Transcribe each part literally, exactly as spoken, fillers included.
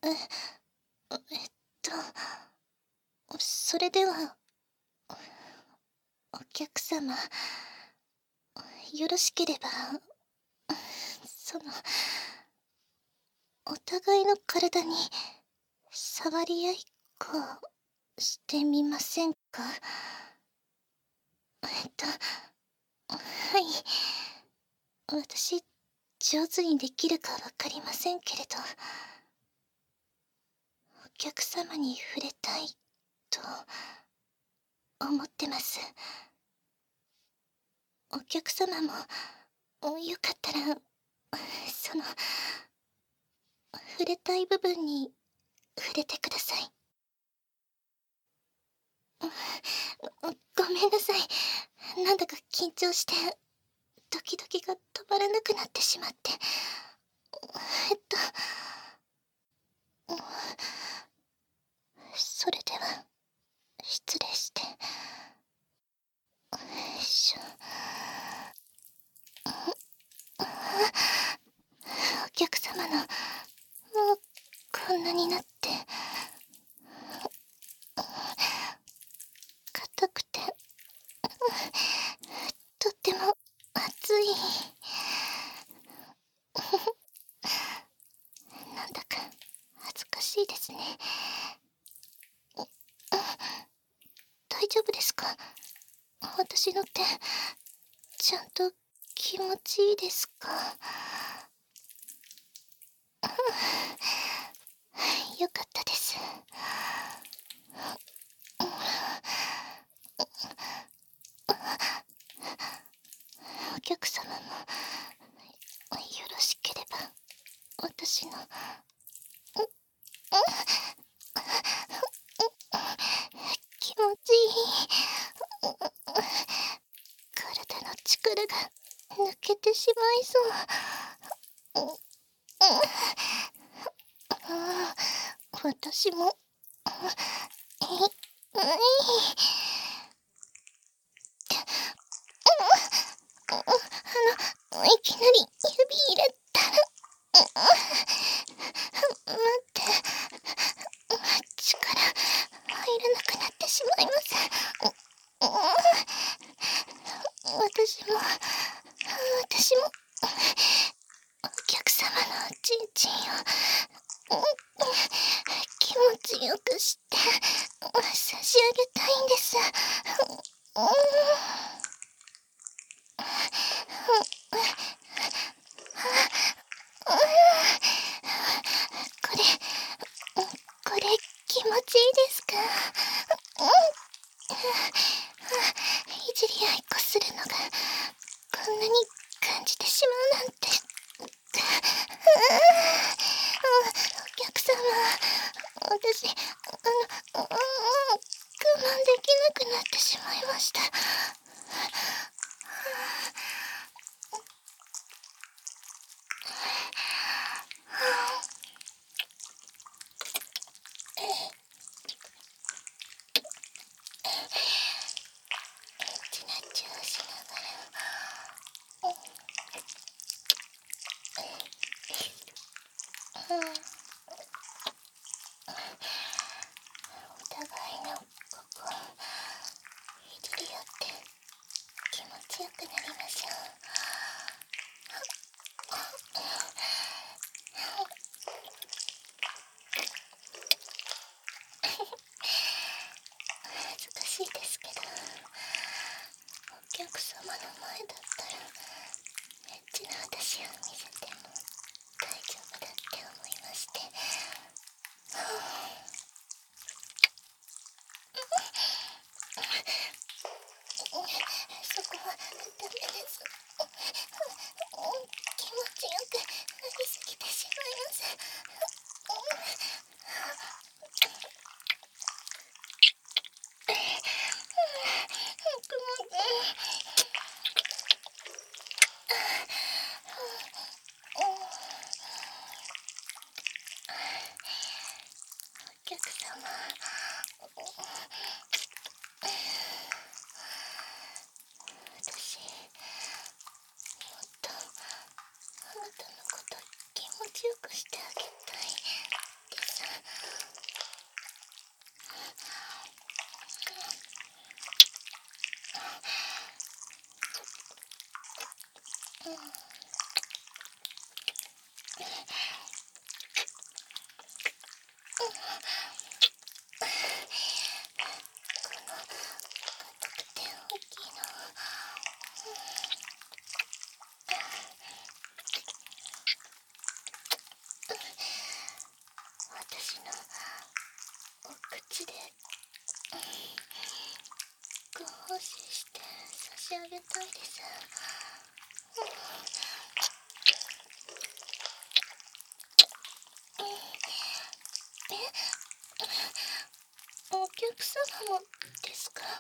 えっと、それでは、お客様、よろしければ、その、お互いの体に触り合いっこしてみませんか？えっと、はい。私、上手にできるかわかりませんけれど、お客様に触れたいと思ってます。お客様も、よかったら、その、触れたい部分に触れてください。ごめんなさい。なんだか緊張して、ドキドキが止まらなくなってしまって。えっと、それでは、失礼して。よいしょ。お客様の、もう、こんなになって、硬くて、とっても熱い。なんだか恥ずかしいですね。大丈夫ですか？私の手、ちゃんと気持ちいいですか？よかったです。お客様も、よろしければ、私の、気持ちいい。体の力が抜けてしまいそう。私も、い、い、あの、いきなり指入れたら、待って、力入らなくなってしまいます。私も、私も、お客様のちんちんを、気持ちよくして差し上げたいんです。これ、これ気持ちいいですか？いじり合いっこするのがこんなに感じてしまうなんて。お客様、私、あの、我慢できなくなってしまいました。ちなっちゅうしながら、うん、お互いのここいじり合って気持ちよくなりましょう。恥ずかしいですけど、お客様の前だったらエッチな私を見せても大丈夫だって思いまして。そこはダメです。気持ちよくなりすぎてしまいます。お客様、私、もっとあなたのこと気持ちよくしてあげたいです。 私のお口でご奉仕して差し上げたいです。え、お客様もですか？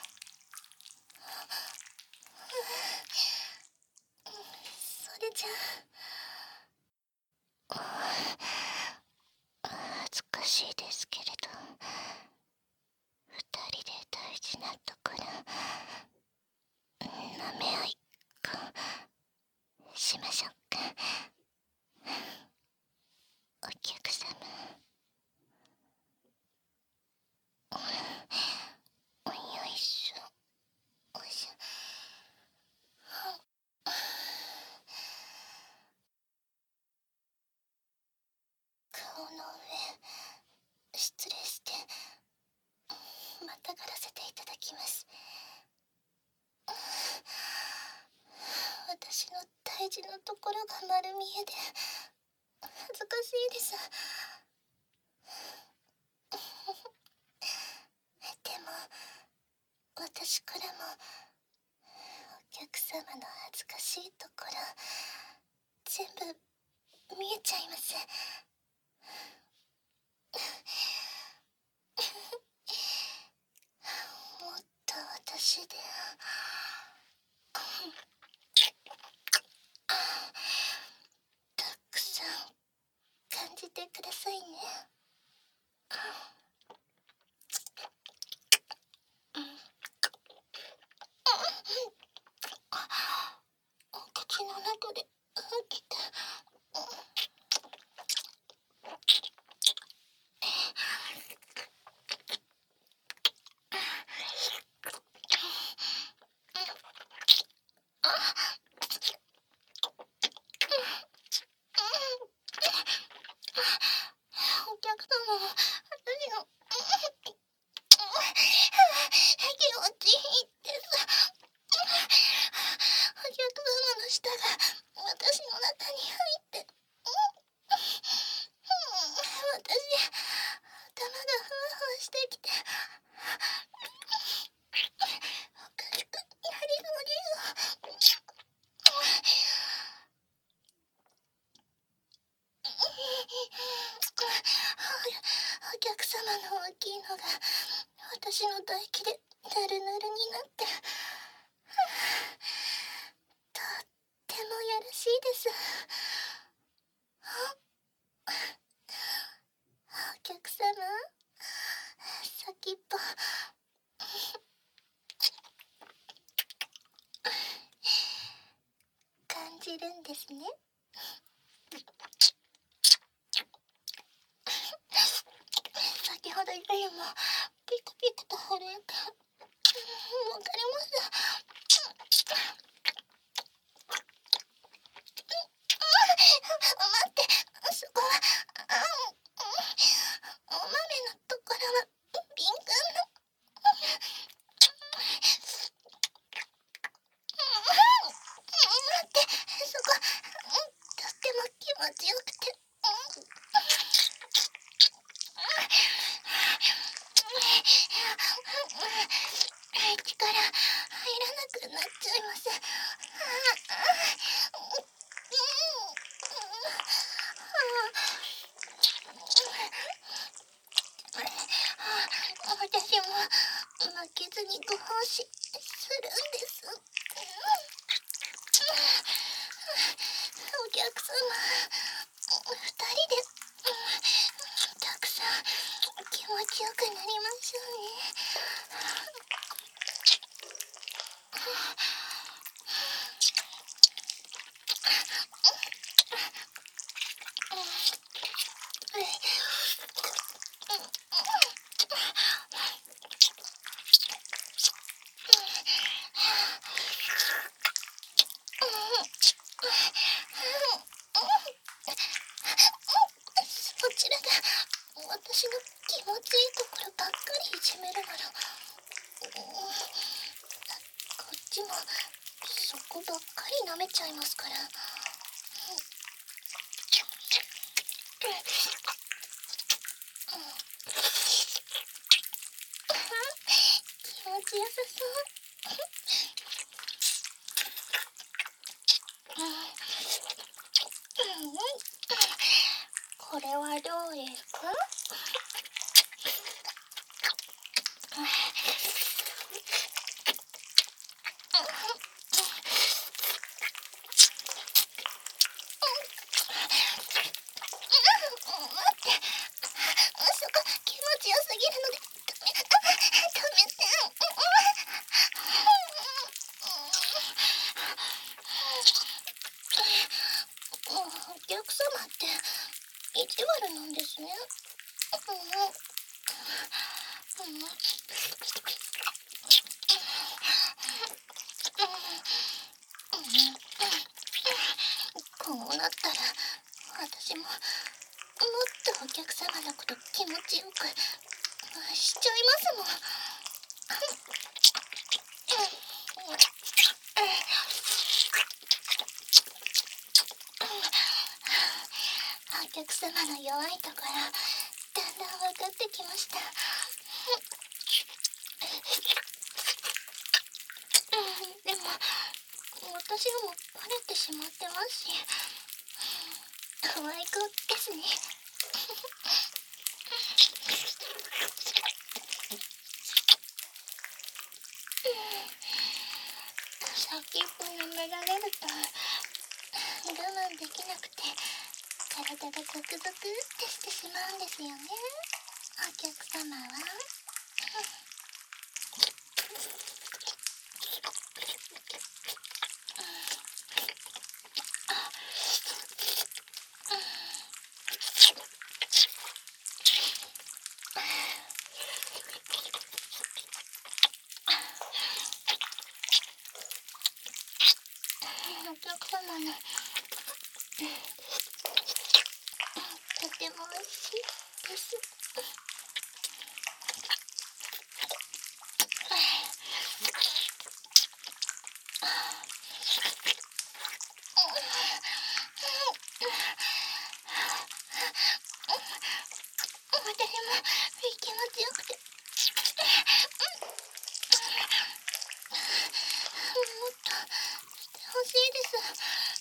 それじゃあ恥ずかしいですけれど、二人で大事なところ舐め合いかしましょうか。お客様、およいしょ、おいしょ。顔の上失礼してまたがらせていただきます。私の大事なところが丸見えで恥ずかしいです。でも私からもお客様の恥ずかしいところ全部見えちゃいます。もっと私でたくさん感じてくださいね。お口の中で吐きた。お客様も私の気持ちいいです。お客様の舌が私の中に入って私、頭がふわふわしてきておかしくなりそうです。お客様の大きいのが私の唾液でぬるぬるになってとってもやらしいです。お客様、先っぽ感じるんですね。先ほどよりもピクピクと震えてわかります。待って、そこはお豆のところは敏感な。待って、そことっても気持ちよくて力入らなくなっちゃいます。私も負けずにご奉仕するんです。お客様、二人でたくさん気持ちよくなりましょうね。 私の気持ちいいところばっかりいじめるなら、うん、こっちもそこばっかり舐めちゃいますから。うん、気持ちよさそう。うん、これはどうですか？そこ気持ちよすぎるので止めて。お客様って意地悪なんですね。うん、うん、こうなったら私ももっとお客様のこと気持ちよくしちゃいますもん。お客様の弱いところだんだん分かってきました。でも私もバレてしまってますし、可愛い子ですね。先っぽ舐められると我慢できなくて体がゾクゾクってしてしまうんですよね、お客様は。お客様のとても美味しいです。私も気持ちよくて、もっとしてほしいです。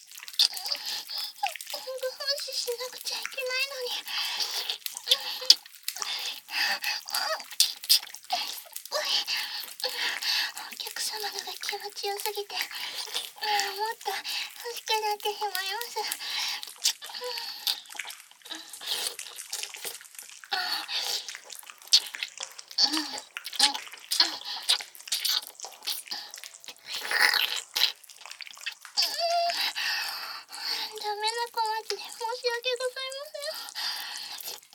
ご奉仕しなくちゃいけないのに。お客様のが気持ちよすぎて、もっと欲しくなってしまいます。ダメな小町で申し訳ございません。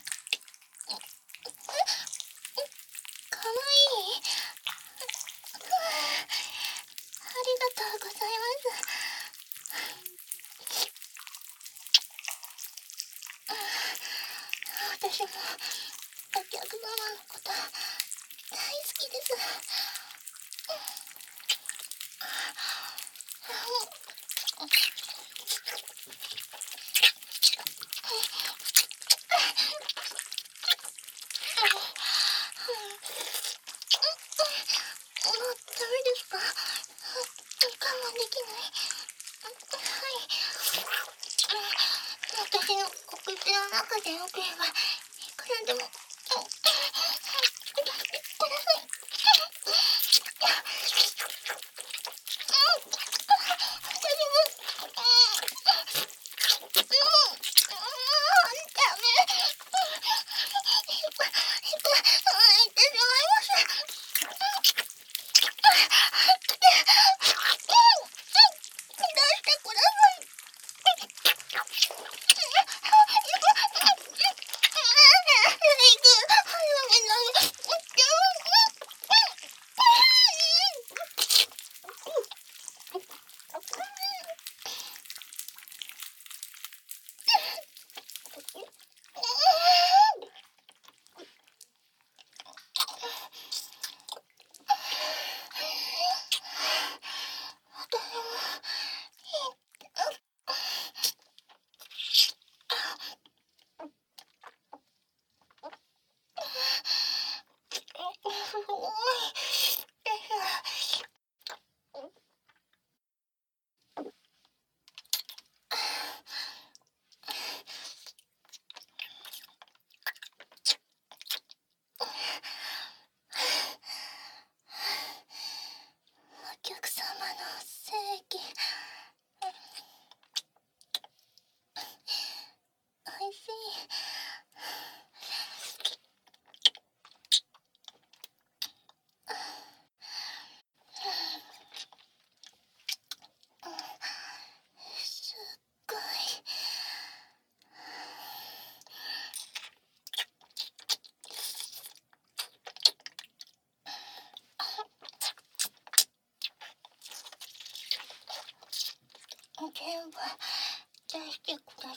かわいい。ありがとうございます。私もお客様のこと大好きです。もうダメですか？我慢できない。はい。私のお口の中でよければいくらでも出してください。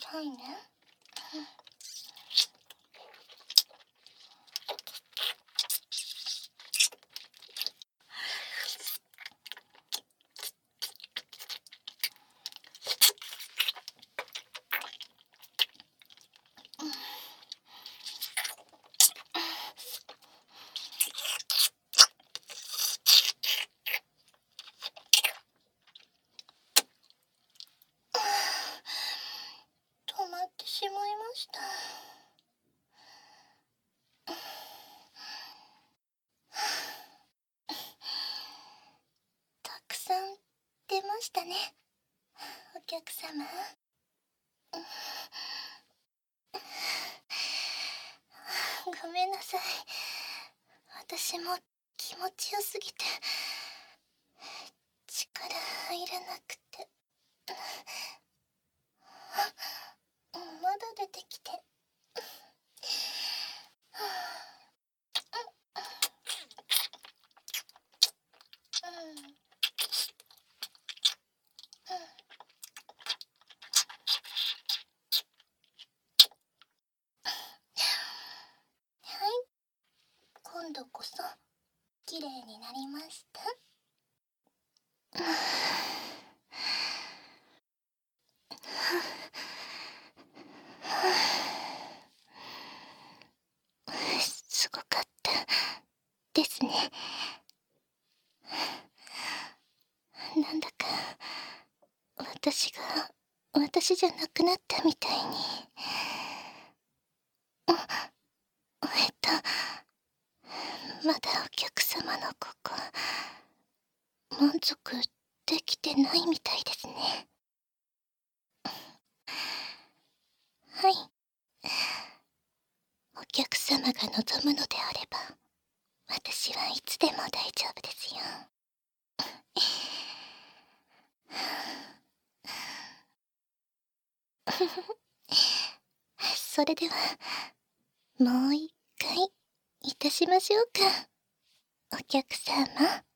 はいね。止まってしまいました。たくさん出ましたね、お客様。ごめんなさい。私も気持ちよすぎて力入らなくて。まだ出てきて。はい、今度こそ綺麗になりました。すごかったですね。なんだか私が私じゃなくなったみたいに。えっとまだお客様のここ満足できてないみたいですね。はい、お客様が望むのであれば私はいつでも大丈夫ですよ。それではもう一回いたしましょうか、お客様。